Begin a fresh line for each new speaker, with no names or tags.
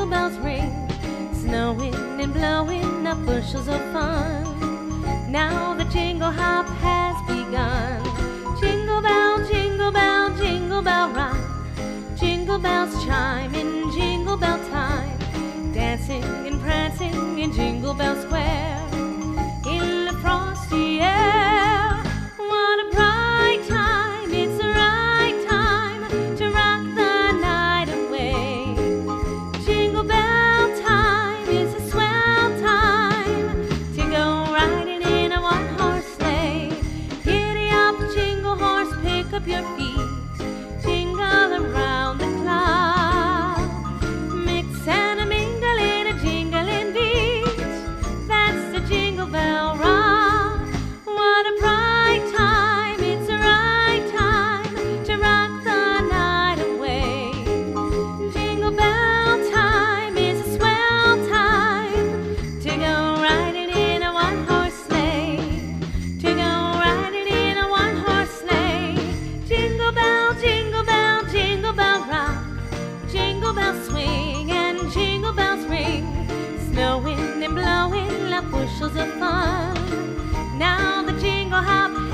jingle bells ring, snowing and blowing up bushels of fun. Now the jingle hop has begun. Jingle bell, jingle bell rock. Jingle bells chime in jingle bell time, dancing and prancing in Jingle Bell Square. In the frosty air, what a bright time, it's the right time to rock the night away. Jingle bell time is a swell time to go riding in a one-horse sleigh. Giddy up, jingle horse, pick up your feet, jingle around the clock. Mix and a mingle in a jingling beat, that's the Jingle Bell Rock. What a bright time, it's the right time to rock the night away. Jingle bell time is a swell time to go riding in a one-horse sleigh, to go riding in a one-horse sleigh. Jingle bell, jingle bell, jingle bell rock. Jingle bells swing and jingle bells ring, snowing and blowing up bushels of fun. Now the jingle hop